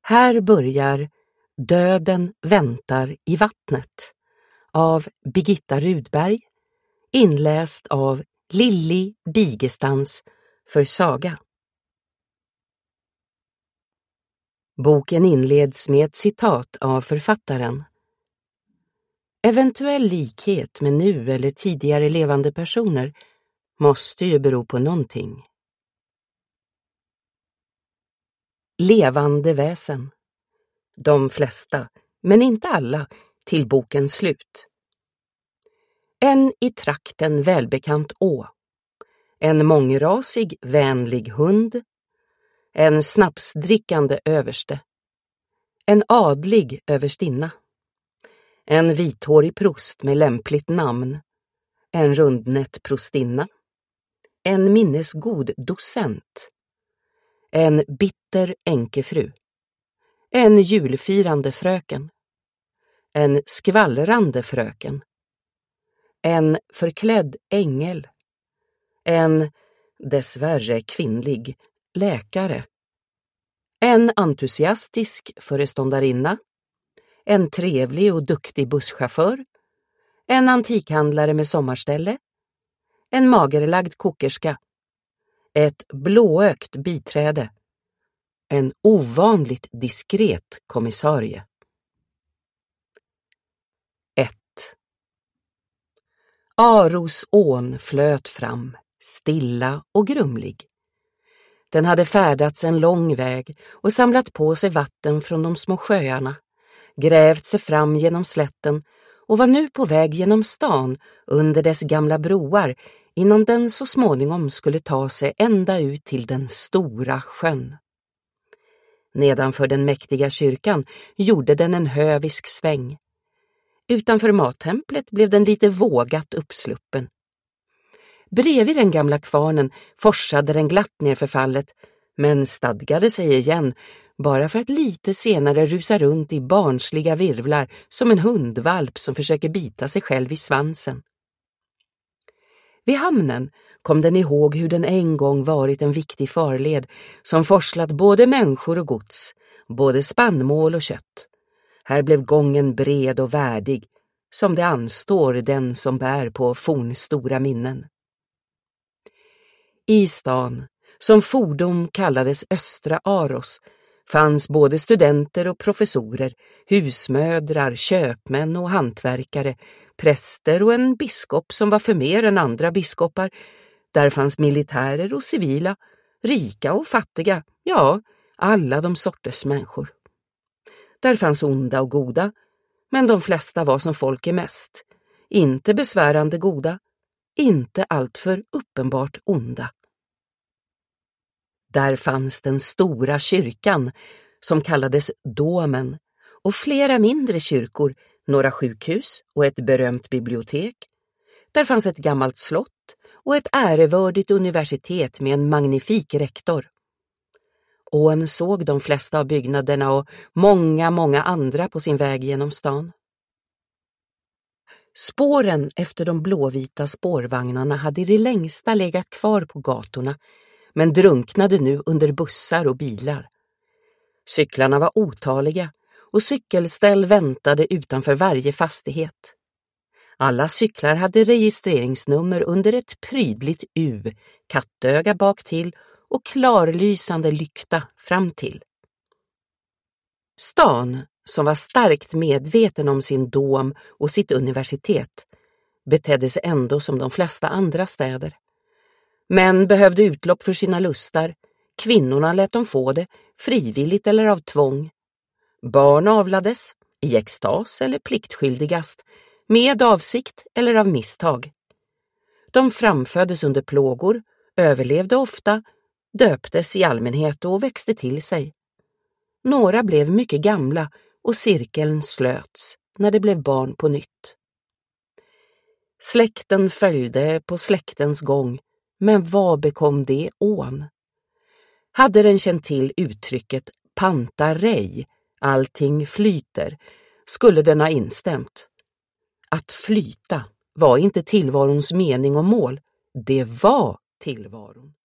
Här börjar Döden väntar i vattnet av Birgitta Rudberg, inläst av Lilli Bigestans för Saga. Boken inleds med ett citat av författaren. Eventuell likhet med nu eller tidigare levande personer måste ju bero på någonting. Levande väsen. De flesta, men inte alla, till bokens slut. En i trakten välbekant å. En mångrasig, vänlig hund. En snapsdrickande överste. En adlig överstinna. En vithårig prost med lämpligt namn. En rundnätt prostinna. En minnesgod docent. En bitter änkefru. En julfirande fröken. En skvallrande fröken. En förklädd ängel. En, dessvärre kvinnlig, läkare. En entusiastisk föreståndarinna. En trevlig och duktig busschaufför. En antikhandlare med sommarställe. En magerlagd kokerska. Ett blåögt biträde. En ovanligt diskret kommissarie. 1. Arosån flöt fram, stilla och grumlig. Den hade färdats en lång väg och samlat på sig vatten från de små sjöarna, grävt sig fram genom slätten och var nu på väg genom stan under dess gamla broar innan den så småningom skulle ta sig ända ut till den stora sjön. Nedanför den mäktiga kyrkan gjorde den en hövisk sväng. Utanför mattemplet blev den lite vågat uppsluppen. Bredvid den gamla kvarnen forsade den glatt ner för fallet, men stadgade sig igen, bara för att lite senare rusa runt i barnsliga virvlar som en hundvalp som försöker bita sig själv i svansen. Vid hamnen kom den ihåg hur den en gång varit en viktig farled som forslat både människor och gods, både spannmål och kött. Här blev gången bred och värdig, som det anstår den som bär på fornstora minnen. I stan, som fordom kallades Östra Aros, fanns både studenter och professorer, husmödrar, köpmän och hantverkare, präster och en biskop som var för mer än andra biskopar. Där fanns militärer och civila, rika och fattiga, ja, alla de sorters människor. Där fanns onda och goda, men de flesta var som folk är mest. Inte besvärande goda, inte alltför uppenbart onda. Där fanns den stora kyrkan, som kallades Domen, och flera mindre kyrkor, några sjukhus och ett berömt bibliotek. Där fanns ett gammalt slott och ett ärevördigt universitet med en magnifik rektor. Ån såg de flesta av byggnaderna och många andra på sin väg genom stan. Spåren efter de blåvita spårvagnarna hade i det längsta legat kvar på gatorna, men drunknade nu under bussar och bilar. Cyklarna var otaliga och cykelställ väntade utanför varje fastighet. Alla cyklar hade registreringsnummer under ett prydligt U, kattöga bak till och klarlysande lykta fram till. Stan, som var starkt medveten om sin dom och sitt universitet, betedde sig ändå som de flesta andra städer. Män behövde utlopp för sina lustar, kvinnorna lät dem få det, frivilligt eller av tvång. Barn avlades, i extas eller pliktskyldigast, med avsikt eller av misstag. De framföddes under plågor, överlevde ofta, döptes i allmänhet och växte till sig. Några blev mycket gamla och cirkeln slöts när det blev barn på nytt. Släkten följde på släktens gång, men vad bekom det ån? Hade den känt till uttrycket pantarej, allting flyter, skulle den ha instämt. Att flyta var inte tillvarons mening och mål, det var tillvaron.